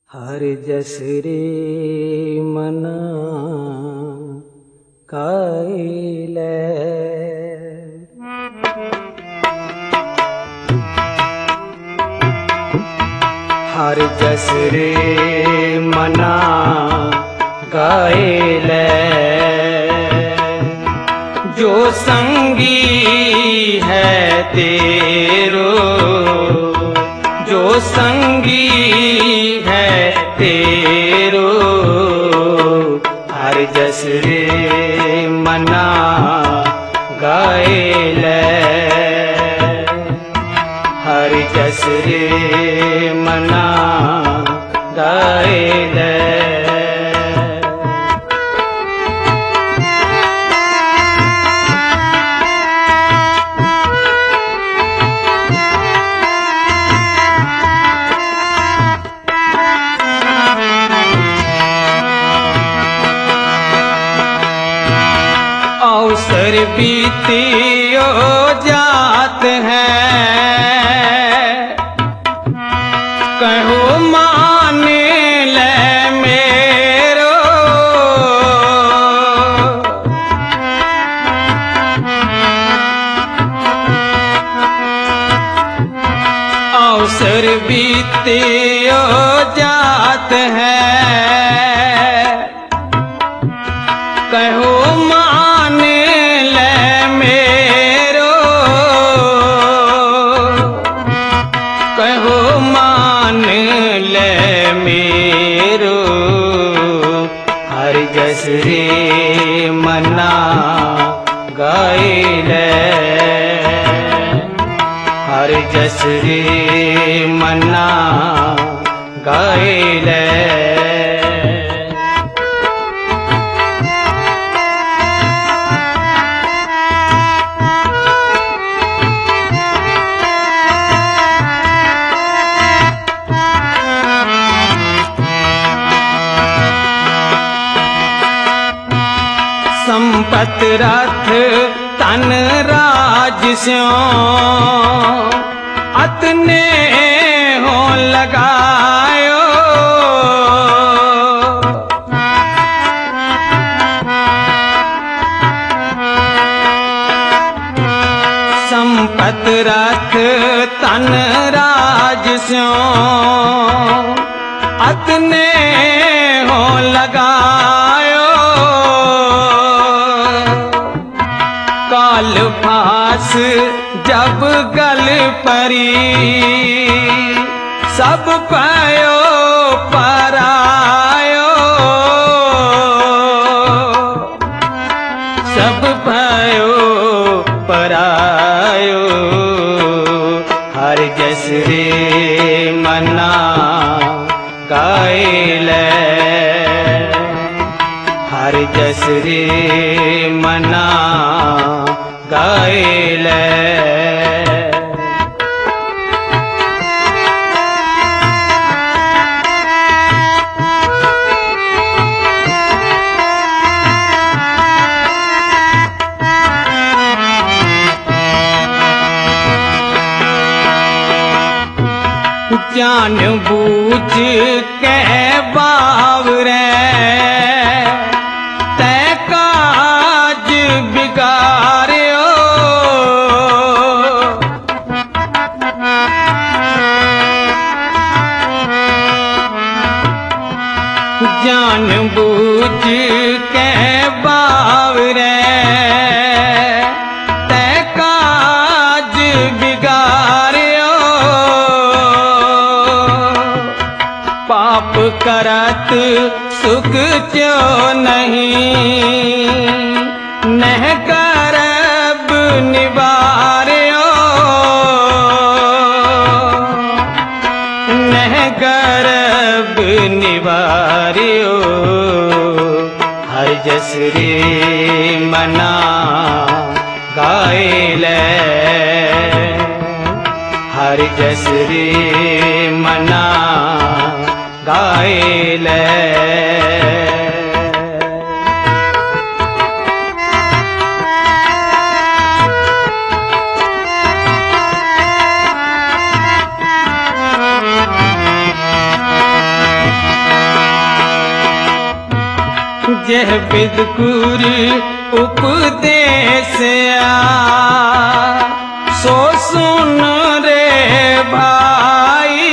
हर जस रे मना काइले। हर जस रे मना गाइले। जो संगी है तेरो, जो संगी है तेरो, हर जस रे मना गाइले। हर जस रे मना गाइले। अवसर बीतियो जात है, कहो मान ले मेरो। अवसर बीतियो जात है, कहो मान ले मेरो। कहो मान ले मेरो। हर जस रे मना गाइले। हर जस रे मना गाइले। संपत रथ तन राज स्यों, अतने हो लगायो। संपत रथ तन राज स्यों, अतने हो लगायो। काल फास जब गल परी, सब पायो परायो। सब पायो परायो। हर जस रे मना गाइले। हर जस रे मना गाइले। जान बूझ के बावरे, तै काज बिगाड़ियो। जान बूझ के बावरे, तै काज बिगाड़ियो। पाप करत सुख क्यों नहीं, नह करब निवार्यो। नह करब निवार्यो। हर जस रे मना गाइले। हर जस रे मना गाइले। जह विद गुरु उपदेश सो सुन रे भाई।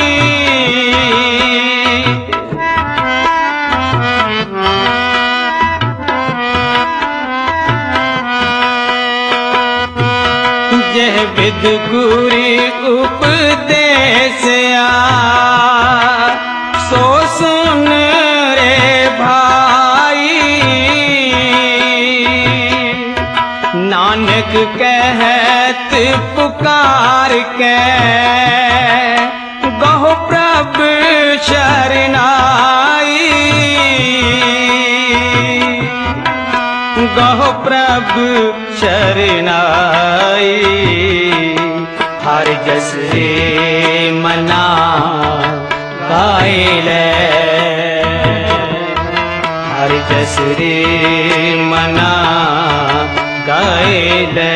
जह विद गुरु उपदेश सो सुन रे भाई। नानक कहत पुकार के गहो प्रभु शरनाई। गहो प्रभु शरनाई। हर जस रे मना गायले। हर जस रे मना गायले।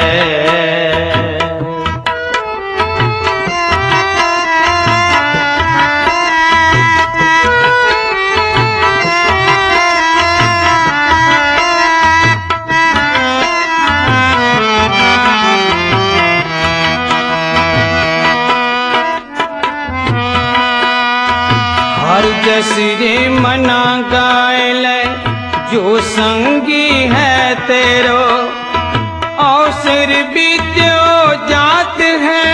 हर जस रे मना गायले। जो संगी है तेरो अवसर बीत्यो जात है।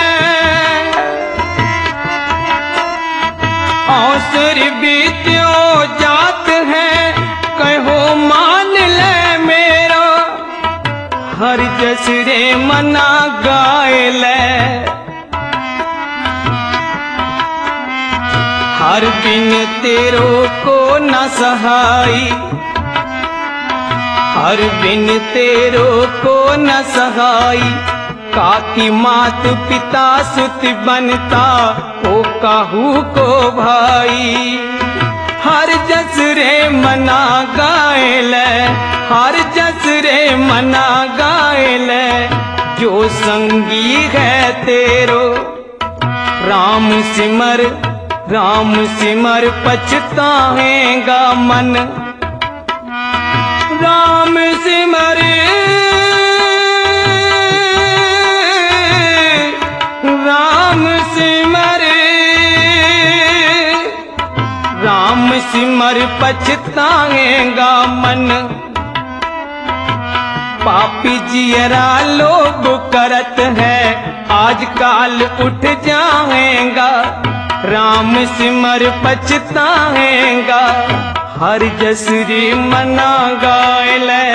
अवसर बीत्यो जात है कहो मान ले मेरो। हर जस रे मना गायले। हर बिन तेरो को न सहाई। हर बिन तेरो को न सहाई। काकी मात पिता सुत बनता ओ काहू को भाई। हर जस रे मना गायले। हर जस रे मना गायले। जो संगी है तेरो राम सिमर पछताएगा मन। राम सिमर राम सिमर राम सिमर पछताएगा मन। पापी जियरा लोग करत है आज काल उठ जाएगा। राम सिमर पछताएगा। हर जस रे मना गायले।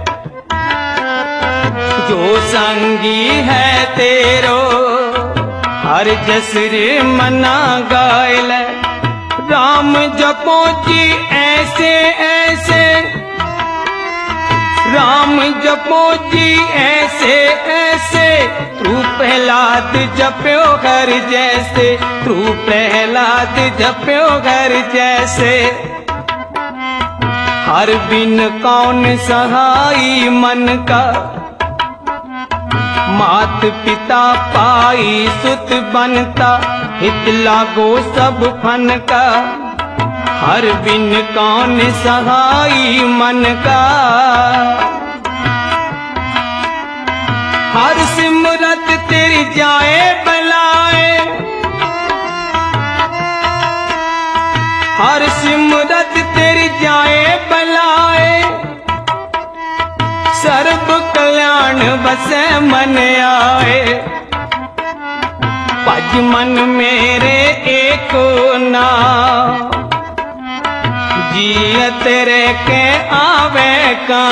जो संगी है तेरो हर जस रे मना गायले। राम जपो जी ऐसे ऐसे। राम जपो जी ऐसे ऐसे। तू प्रहलाद जप्यो घर जैसे। तू प्रहलाद जप्यो घर जैसे। हर बिन कौन सहाई मन का। मात पिता पाई सुत बनता हित लागो सब फन का। हर बिन कौन सहाई मन का। हर सिमरत तेरी जाए बलाए। हर सिमरत तेरी जाए बलाए। सर्व कल्याण बसे मन आए। भज मन मेरे एको नाम। जियत रे के आवे का।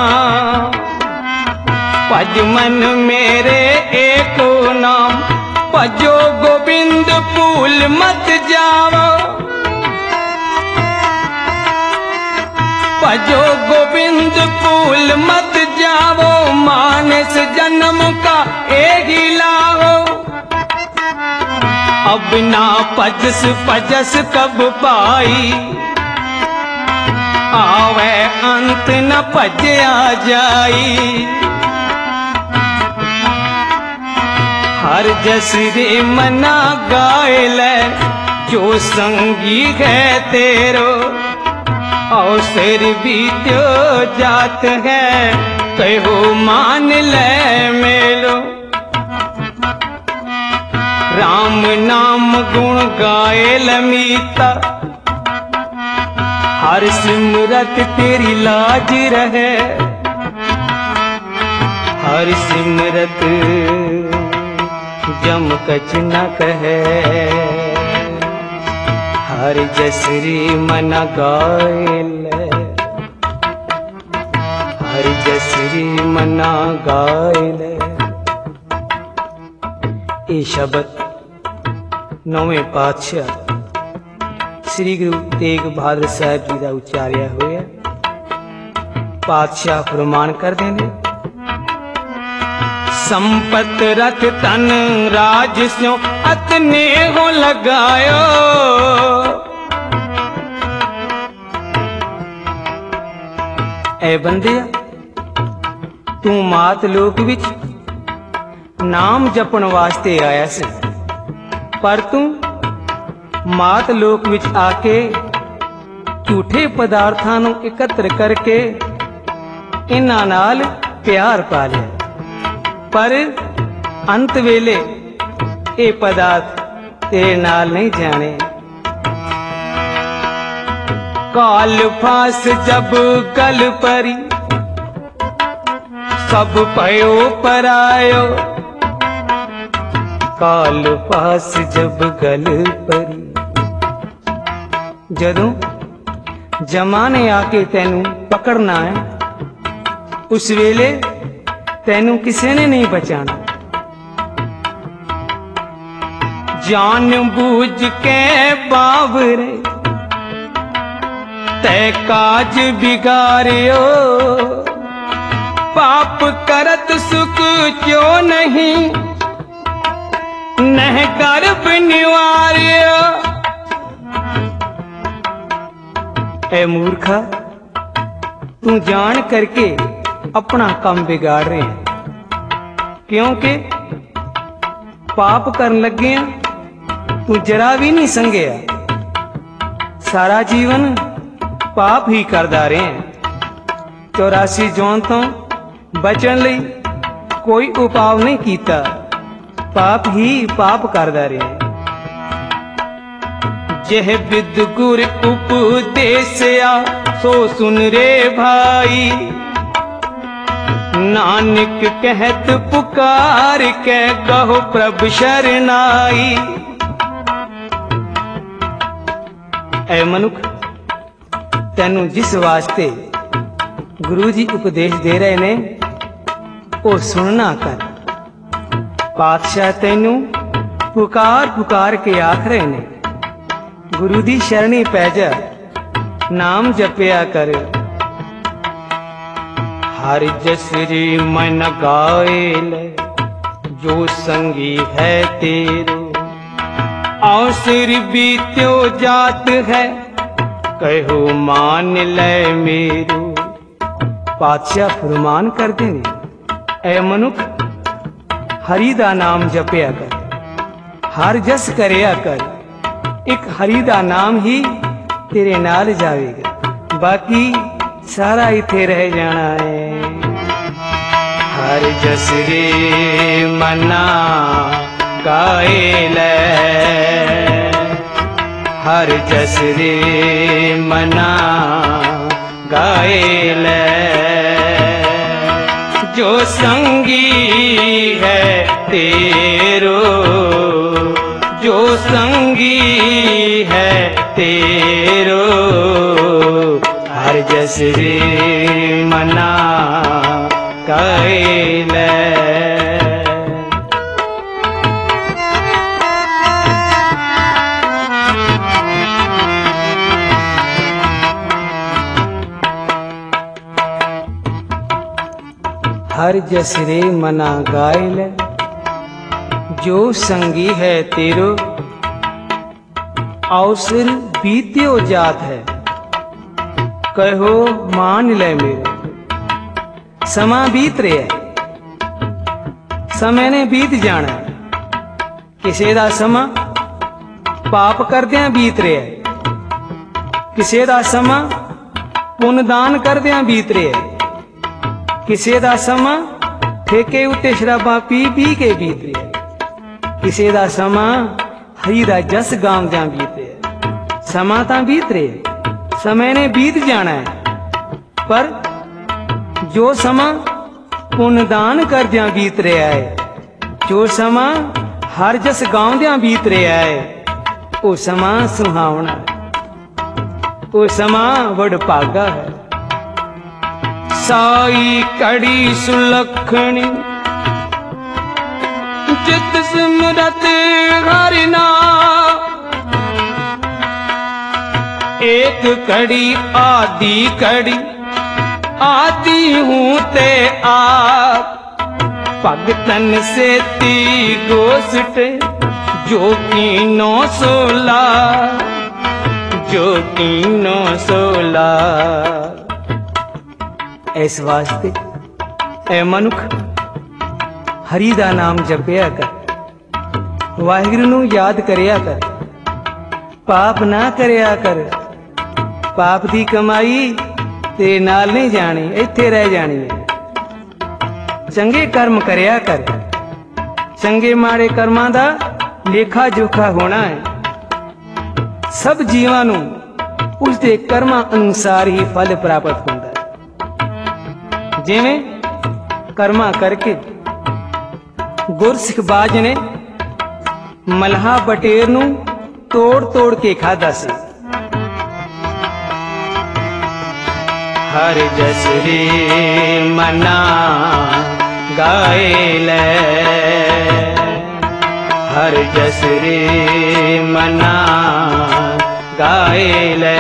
भज मन मेरे एको नाम। भजो गोविंद फूल मत जाओ। भजो गोविंद फूल मत जाओ। मानस जन्म का एक लाओ। अब ना पजस पजस कब पाई। आवे अंत न भजया जाई। हर जस रे मना गायले। जो संगी है तेरो अवसर बीत्यो जात है कहो मान ले मेलो। राम नाम गुण गाए लमीता हर सिमरत तेरी लाज रहे। हर सिमरत जम कछ न कहे। हर जसरी मन गायल। हर जसरी मना गायल। ये शब्द नौवें पातशाह श्री गुरु तेग बहादुर साहब जी का उच्चारिया हुआ। पातशाह फरमान कर देंगे संपत रथ तन राज स्यों अतने हो लगायो। ऐ बंदिया तू मात लोक विच नाम जपण वास्ते आया से, पर तू मात लोक विच आके झूठे पदार्थां नूं एकत्र करके इन्हां नाल प्यार पा लिया। पर अंत वेले ये पदार्थ तेरे नाल नहीं जाने। काल फास जब गल परी सब पयो परायो। काल फास जब गल परी जदों जमाने आके तेनू पकड़ना है उस वेले तेनू किसी ने नहीं बचाना। जान बूझ के बावरे तै काज बिगाड़ियो। पाप करत सुख क्यों नहीं नह गर्भ निवार्यो। ऐ मूर्खा तू जान करके अपना काम बिगाड़ रहे हैं, क्योंकि पाप करन लगे तू जरा भी नहीं संगया। सारा जीवन पाप ही करदा रहे हैं। 84 जौन तो बचन लई कोई उपाय नहीं कीता, पाप ही पाप करदा रहे हैं। जह विद गुर उपदेसया सो सुन रे भाई। नानक कहत पुकार के गहो प्रभु शरनाई। ऐ मनुख तेनू जिस वास्ते गुरु जी उपदेश दे रहे ने वो सुनना कर। पातशाह तेनू पुकार पुकार के आख रहे ने गुरु दी शरणी पै जा, नाम जपया कर। हर जसरी मन गायल जो संगी है तेरो। अवसर बीत्यो जात है कहो मान ले मेरो। पातशाह फरमान कर देने ऐ मनुख हरि दा नाम जपया कर, हर जस करया कर। एक हरि दा नाम ही तेरे नाल जावेगा, बाकी सारा इथे रह जाना है। हर जस रे मना गायल। हर जस रे मना गायल। जो संगी है तेरो। जो संगी है तेरो। हर जस रे मना गायल। हर जस रे मना गायल। जो संगी है तेरो। अवसर बीत्यो जात है कहो मान ले मेरो। समा बीत रहा है, समय ने बीत जाना है। किसी दा समा पाप करदियां बीत रहा है, किसी दा समा ਪੁੰਨਦਾਨ ਕਰਦਿਆਂ ਬੀਤ ਰਿਹਾ। ਕਿਸੇ ਦਾ ਸਮਾਂ ਠੇਕੇ ਉੱਤੇ ਸ਼ਰਾਬਾਂ ਪੀ ਪੀ ਕੇ ਬੀਤ ਰਿਹਾ। ਕਿਸੇ ਦਾ ਸਮਾਂ ਹਰੀ ਦਾ ਜਸ ਗਾਉਂਦਿਆਂ ਬੀਤ ਰਿਹਾ। ਸਮਾਂ ਤਾਂ ਬੀਤ ਰਿਹਾ, ਸਮੇਂ ਨੇ ਬੀਤ ਜਾਣਾ ਹੈ, ਪਰ ਜੋ ਸਮਾਂ ਪੁੰਨਦਾਨ ਕਰਦਿਆਂ ਬੀਤ ਰਿਹਾ ਹੈ, ਜੋ ਸਮਾਂ ਹਰ ਜਸ ਗਾਉਂਦਿਆਂ ਬੀਤ ਰਿਹਾ ਹੈ, ਉਹ ਸਮਾਂ ਸੁਹਾਵਣਾ ਹੈ, ਉਹ ਸਮਾਂ ਵਡਭਾਗਾ ਹੈ। ਸਾਈ ਕੜੀ ਸੁਲੱਖਣੀ ਜਿਤ ਸਿਮਰਤ ਹਰਿ ਨਾਮ, एक कड़ी आदि कड़ी आदि हूँ ते आप, भगतन से ती गोसट जो कीनो सोला, जो कीनो सोला। इस वास्ते ऐ मनुख हरि दा नाम जपिया कर, वाहिगुरू नूं याद करिया कर, पाप ना करिया कर। पाप दी कमाई तेरे नाल नहीं जानी, इत्थे रह जानी है। चंगे कर्म करिया कर, चंगे माड़े कर्मां दा लेखा जोखा होना है। सब जीवां नूं उसदे कर्मां अनुसार ही फल प्राप्त हुंदा है। जिवें कर्मां करके गुरसिख बाज ने मल्हा बटेर नूं तोड़ तोड़ के खादा सी। हर जस रे मना गाए ले, हर जस रे मना गाए ले,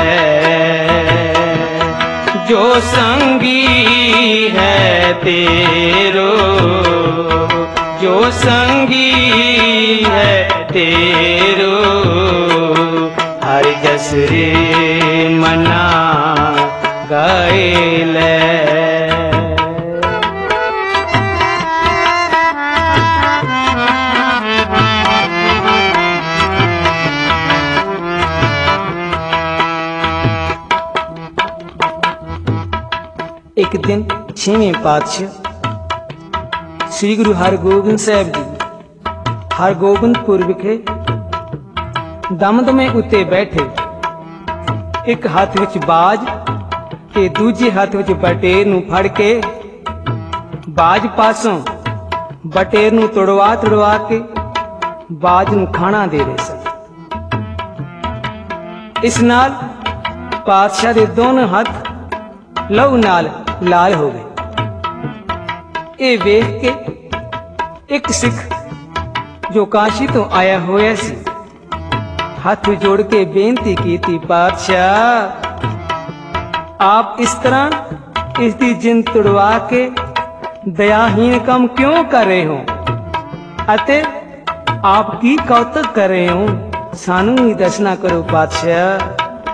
जो संगी है तेरो, जो संगी है तेरो, हर जस रे मना गाए ले। एक दिन 6वें पातशाह श्री गुरु हरगोबिंद साहब जी हरगोबिंदपुर विखे दमदमे उत्ते बैठे, एक हाथ विच बाज ते दूजे हाथ विच बटेर नूं फड़ के, बाज पासों बटेर नूं तुड़वा तुड़वा के बाज नूं खाना दे रहे सन। इस नाल पातशाह दे दोनों हथ लहू नाल लाल हो गए। ये वेख के एक सिख जो काशी तो आया होया सी हाथ जोड़ के बेनती की थी, पातशाह आप इस तरह इसकी जिंद तुड़वा के दयाहीन काम क्यों कर रहे हो, अते आप की कौतक कर रहे हो, सानू ही दसना करो पातशाह।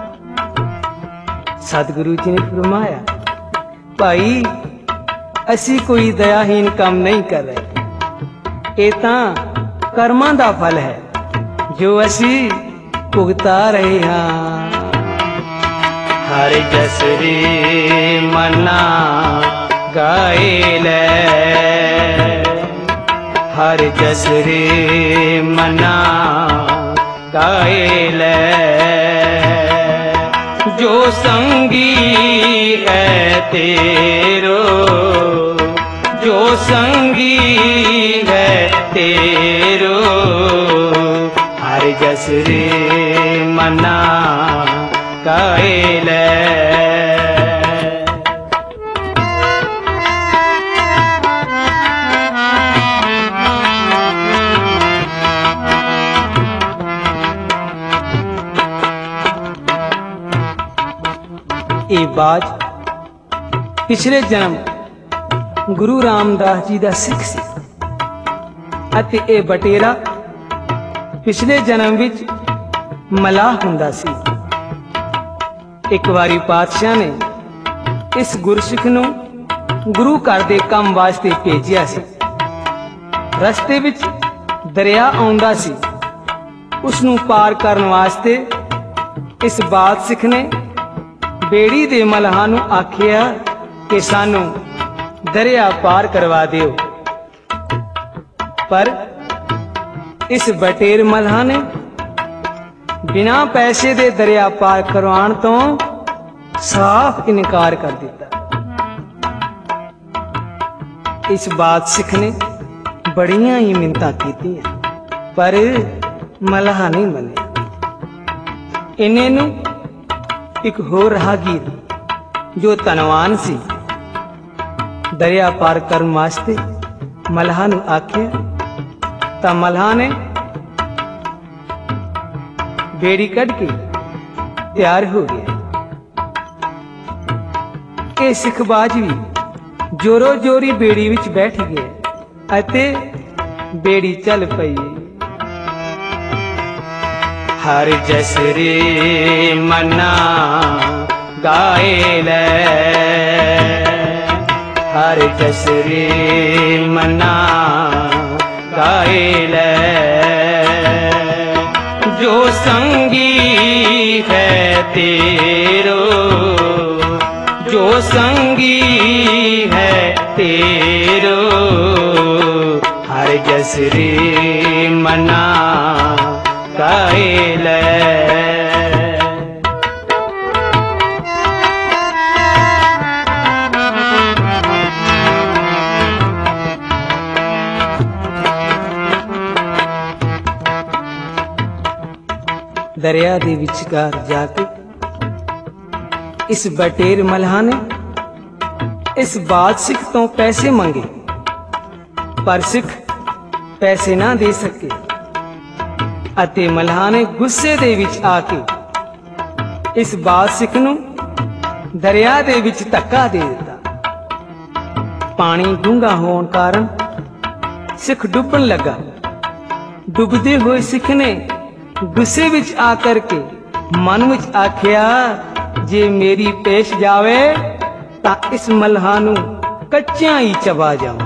सतगुरु जी ने फरमाया, भाई असी कोई दयाहीन काम नहीं कर रहे, ये तां कर्मां दा फल है जो असी भुगता रहे हाँ। हर जस रे मना गाए ले, हर जस रे मना गाए ले, जो संगी है तेरो, जो संगी है तेरो, हर जस रे मना गाए ले। ये बाज पिछले जन्म गुरु रामदास जी दा सिख सी, अते ये बटेरा पिछले जन्म विच मलाह हुंदा सी। एक बारी पातशाह ने इस गुरसिख नूं गुरु घर दे काम वास्ते भेजिया सी। रस्ते विच दरिया आउंदा सी, उसनूं पार करन वास्ते इस बादसिख ने बेड़ी दे मल्हां नूं आखिया कि सानू दरिया पार करवा दिओ, पर इस बटेर मल्हां ने बिना पैसे दे दरिया पार करवाण तो साफ इनकार कर दिता। इस बात सिख ने बड़ियां ही मिन्नतां कीतियां, पर मल्हां नहीं मन्निया। इन्ने नूं एक होर राहगीर जो धनवान सी दरिया पार करन वास्ते मल्हां नूं आखिया, तां मल्हां ने बेड़ी कढ़ के तैयार हो गया। ये सिखबाज भी जोरो जोरी बेड़ी विच बैठ गया अते बेड़ी चल पई। हर जस रे मना गाए ले, हर जस रे मना गाए ले, जो संगी है तेरो, जो संगी है तेरो, हर जस रे मना गाए ले। दरिया दे विचकार जाके इस बटेर मल्हां ने इस बादशाह तो पैसे मंगे, पर सिख पैसे ना दे सके अते मल्हां ने गुस्से दे विच आके इस बादशाह नूं दरिया दे विच धक्का दे दिता। पानी डूंगा होने कारण सिख डुबन लगा। डुबदे हुए सिख ने गुस्से विच आकर के मन विच आखिया, जे मेरी पेश जावे तां इस मल्हां नूं कच्चियां ही चबा जावां।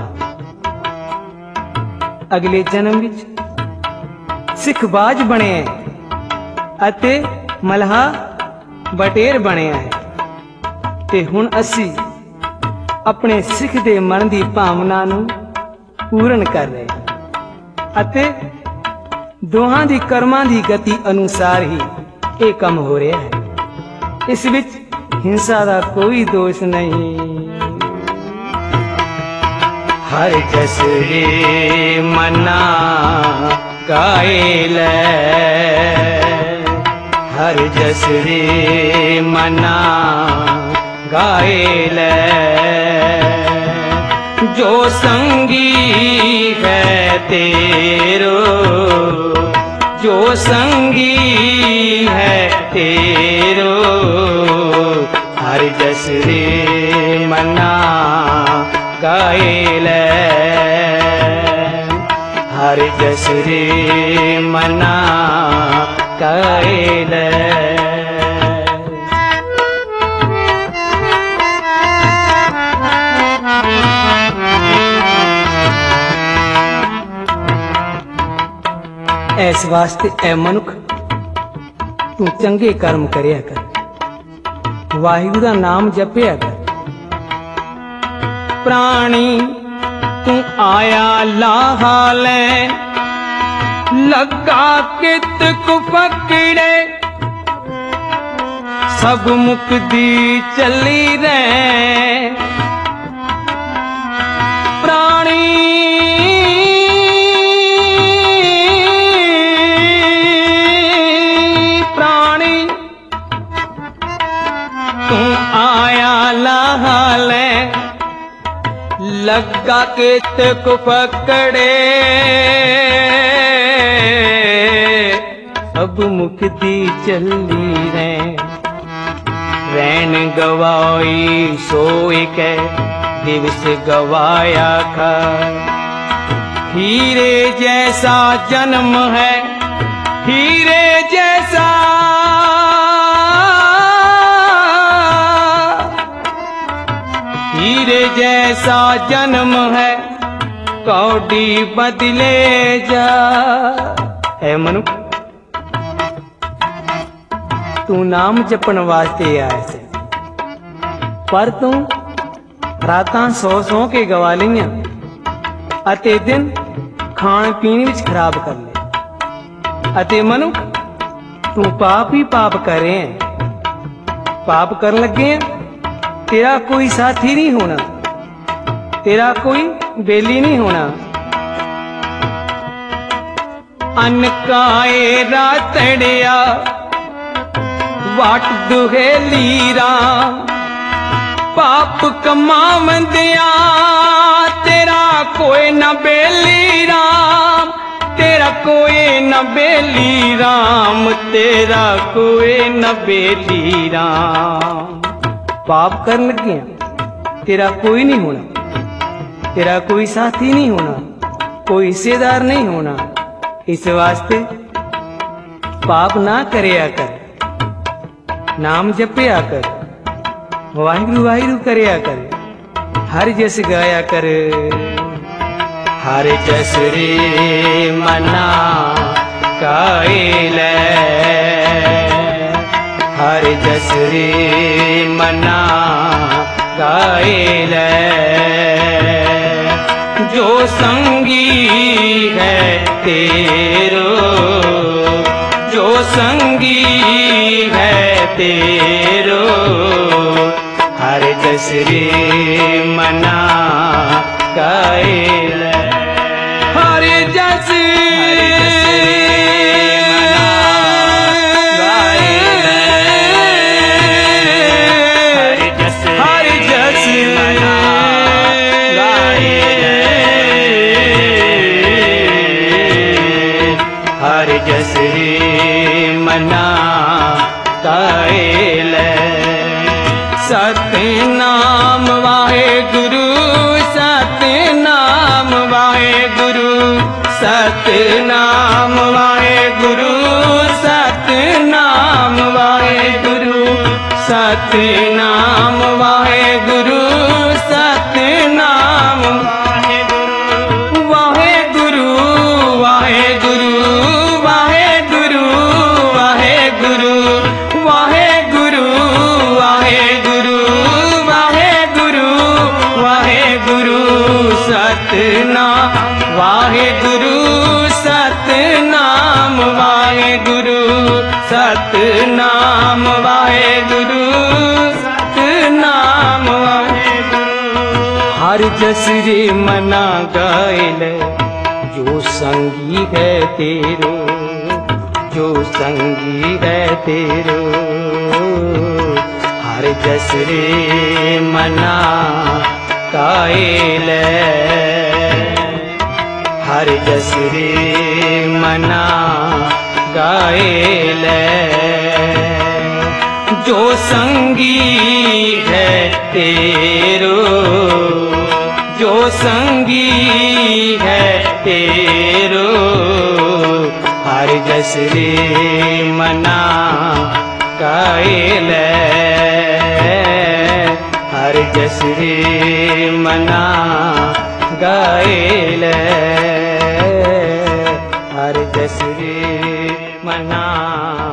अगले जन्म विच सिखबाज बने अते मल्हा बटेर बने है ते हुण असी अपने सिख दे मन दी भावना नूं पूर्ण कर रहे अते दोहां दी कर्मां दी गति अनुसार ही ये काम हो रहा है। इस विच हिंसा दा कोई दोष नहीं। हर जस रे मना गाए ले, हर जस रे मना गाए ले, जो संगी है तेरो, जो संगी है तेरो, हर जस रे मना गाए ले, हर जस रे मना गाए ले। इस वास्ते ऐ मनुख तू चंगे कर्म करिया कर, वाहिगुरू दा नाम जपिया कर। प्राणी तू आया लाहा लैन, लगा कित को पकड़े, सब मुक्ति चली रहे। प्राणी लगा के को पकड़े, अब मुक्ति चली रे। रैन गवाई सोए के दिवस गवाया खा, हीरे जैसा जन्म है, हीरे जैसा हीरे जैसा जन्म है, कौड़ी बदले जा। है मनुख तू नाम जपन वास्ते आया से, पर तू रातां सौ के गवा लईआं अते दिन खाण पीण विच खराब कर ले अते मनुख तू पाप ही पाप कर रहे हैं। पाप करन लगे तेरा कोई साथी नहीं होना, तेरा कोई बेली नहीं होना। अन्न काए रातड़िया वाट दुहेली राम, पाप कमावंदिया तेरा कोई न बेली राम, तेरा कोई न बेली राम, तेरा कोई न बेली राम। पाप करन लगे तेरा कोई नहीं होना, तेरा कोई साथी नहीं होना, कोई हिस्सेदार नहीं होना। इस वास्ते पाप ना करया कर, नाम जपया कर, वाहिगुरु वाहिगुरु करया कर, हर जस गाया कर। हर जस रे मना गाए ले, हर जस रे मना गाए ले। जो संगी है तेरो, जो संगी है तेरो, हर जस रे मना गाए ले। हर जस जस रे मना गाए ले। सतनाम वाहेगुरु, सतनाम वाहेगुरु, सतनाम वाहेगुरु, सतनाम वाहेगुरु, सतनाम वाहेगुरु, सतनाम वाहेगुरु, वाहेगुरु वाहेगुरु, वाहेगुरु वाहेगुरु, वाहेगुरु वाहेगुरु, वाहेगुरु सतनाम वाहेगुरु, सतनाम वाहेगुरु, सतनाम वाहेगुरु, सतनाम वाहेगुरु। हर जस रे मना गाए ले, जो संगी है तेरो, जो संगी है तेरो, हर जस रे मना गाए ले, हर जस रे मना गाए ले। जो संगी है तेरो, जो संगी है तेरो, हर जस रे मना गाए ले, हर जस रे मना गाए ले, हर जस रे मना